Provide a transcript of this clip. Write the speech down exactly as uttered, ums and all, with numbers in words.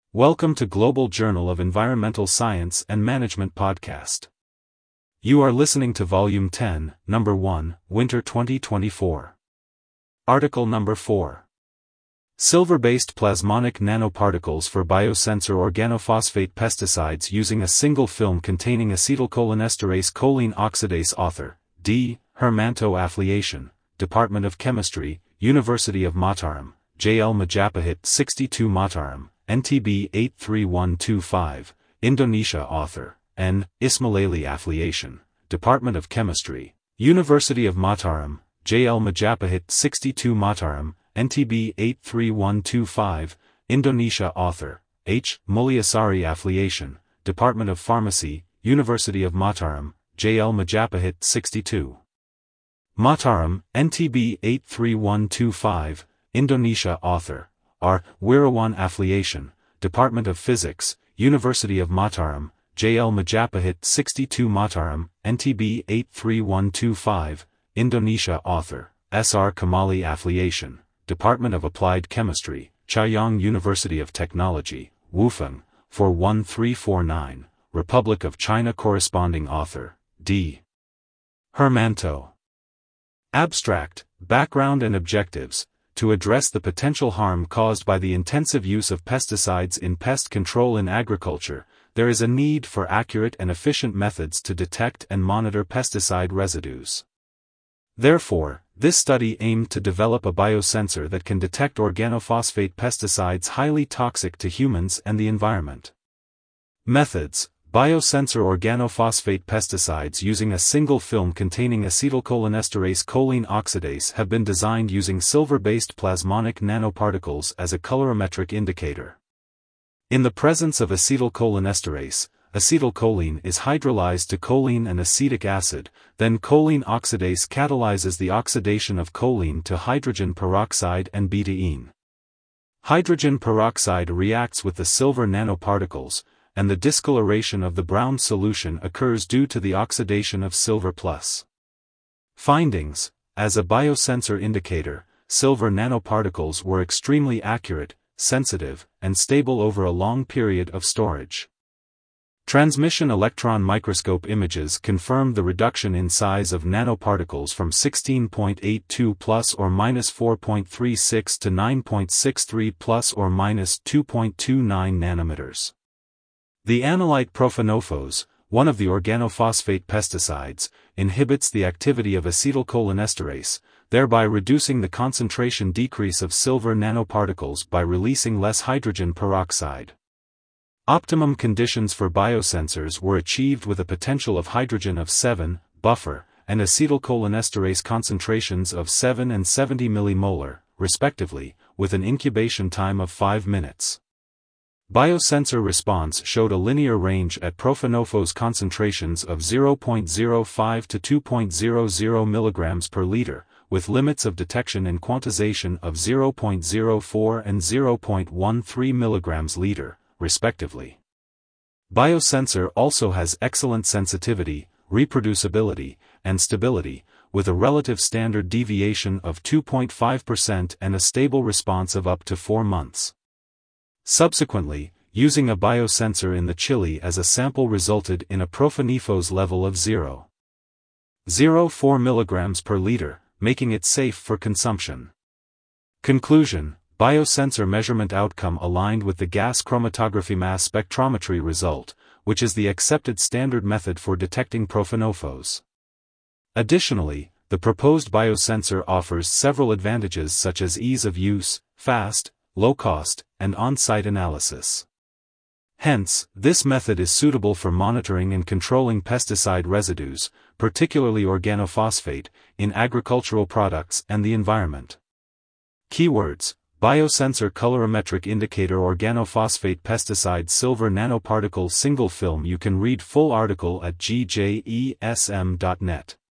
Welcome to Global Journal of Environmental Science and Management podcast. You are listening to Volume ten, Number one, Winter twenty twenty-four. Article Number four. Silver-based plasmonic nanoparticles for biosensor organophosphate pesticides using a single film containing acetylcholinesterase choline oxidase. Author, D. Hermanto Affiliation, Department of Chemistry, University of Mataram, J L Majapahit sixty-two Mataram, N T B eight three one two five, Indonesia. Author, N. Ismaili Affiliation, Department of Chemistry, University of Mataram, J L Majapahit sixty-two Mataram, N T B eight three one two five, Indonesia. Author, H. Mulyasari Affiliation, Department of Pharmacy, University of Mataram, J L Majapahit sixty-two Mataram, N T B eight three one two five, Indonesia. Author, R. Wirawan Affiliation, Department of Physics, University of Mataram, J L Majapahit sixty-two Mataram, N T B eight three one two five, Indonesia. Author, S R Kamali Affiliation, Department of Applied Chemistry, Chaoyang University of Technology, Wufeng, four one three four nine, Republic of China. Corresponding author, D. Hermanto. Abstract, Background and Objectives. To address the potential harm caused by the intensive use of pesticides in pest control in agriculture, there is a need for accurate and efficient methods to detect and monitor pesticide residues. Therefore, this study aimed to develop a biosensor that can detect organophosphate pesticides highly toxic to humans and the environment. Methods: biosensor organophosphate pesticides using a single film containing acetylcholinesterase choline oxidase have been designed using silver-based plasmonic nanoparticles as a colorimetric indicator. In the presence of acetylcholinesterase, acetylcholine is hydrolyzed to choline and acetic acid, then choline oxidase catalyzes the oxidation of choline to hydrogen peroxide and betaine. Hydrogen peroxide reacts with the silver nanoparticles, and the discoloration of the brown solution occurs due to the oxidation of silver plus. Findings: as a biosensor indicator, silver nanoparticles were extremely accurate, sensitive, and stable over a long period of storage. Transmission electron microscope images confirmed the reduction in size of nanoparticles from sixteen point eight two plus or minus four point three six to nine point six three plus or minus two point two nine nanometers. The analyte profenophos, one of the organophosphate pesticides, inhibits the activity of acetylcholinesterase, thereby reducing the concentration decrease of silver nanoparticles by releasing less hydrogen peroxide. Optimum conditions for biosensors were achieved with a potential of hydrogen of seven, buffer, and acetylcholinesterase concentrations of seven and seventy millimolar, respectively, with an incubation time of five minutes. Biosensor response showed a linear range at profenophos concentrations of zero point zero five to two point zero zero milligrams per liter, with limits of detection and quantization of zero point zero four and zero point one three milligrams liter, respectively. Biosensor also has excellent sensitivity, reproducibility, and stability, with a relative standard deviation of two point five percent and a stable response of up to four months. Subsequently, using a biosensor in the chili as a sample resulted in a profenophos level of zero point zero four milligrams per liter, making it safe for consumption. Conclusion: biosensor measurement outcome aligned with the gas chromatography mass spectrometry result, which is the accepted standard method for detecting profenophos. Additionally, the proposed biosensor offers several advantages such as ease of use, fast, low cost, and on-site analysis. Hence, this method is suitable for monitoring and controlling pesticide residues, particularly organophosphate, in agricultural products and the environment. Keywords: biosensor colorimetric indicator organophosphate pesticide silver nanoparticle single film. You can read full article at g j e s m dot net.